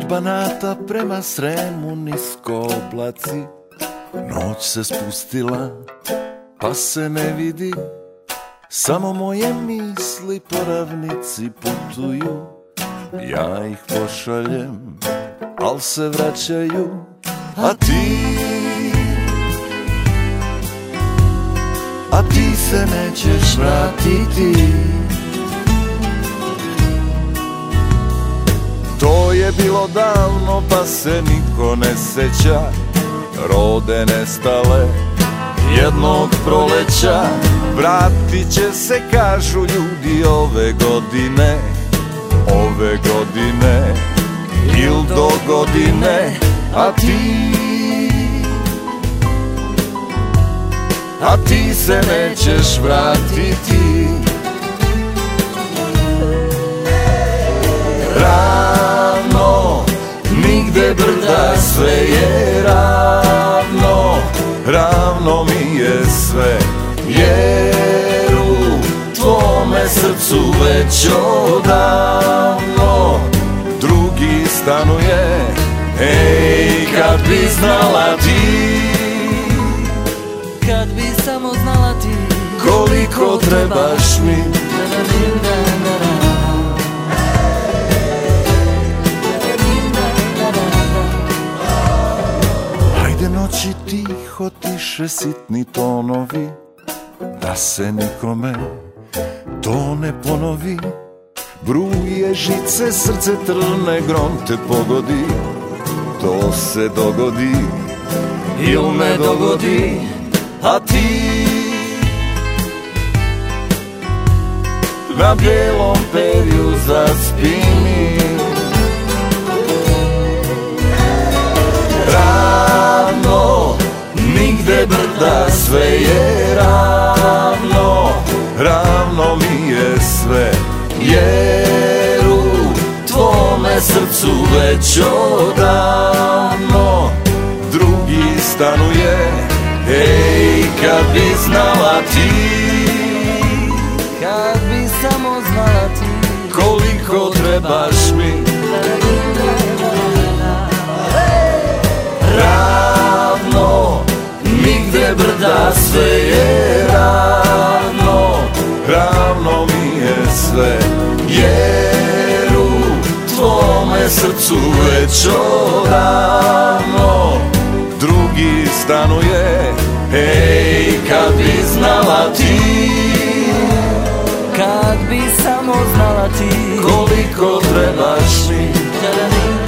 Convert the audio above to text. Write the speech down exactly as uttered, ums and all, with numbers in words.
Od Banata prema Sremu nisko oblaci, noć se spustila pa se ne vidi, samo moje misli po ravnici putuju. Ja ih pošaljem, al se vraćaju, a ti, a ti se nećeš vratiti. To je bilo davno pa se niko ne seća, rode nestale jednog proleća. Vratit će se, kažu ljudi, ove godine, ove godine il do godine. A ti, a ti se nećeš vratiti. Ravno, nigde brda, sve je ravno, ravno mi je sve, jer u tvome srcu već odavno drugi stanuje. Ej, kad bi znala ti, kad bi samo znala ti, koliko trebaš mi. Hajde noći tiho, tiše sitni tonovi, da se nikome to ne ponovi. Bruje žice, srce trne, grom te pogodi, to se dogodi il ne dogodi. A ti na bijelom perju zaspi mi, ravno, nigde brda, sve je ravno, ravno mi je sve, jer u tvome srcu već odavno drugi stanuje. Ej, kad bi znala ti, kad bi samo znala ti, koliko trebaš mi. Ravno, nigde brda, sve je ravno, ravno mi je sve, jer u tvome srcu već odavno drugi stanuje. Ej, kad bi znala ti, kad bi samo znala ti, koliko trebaš mi.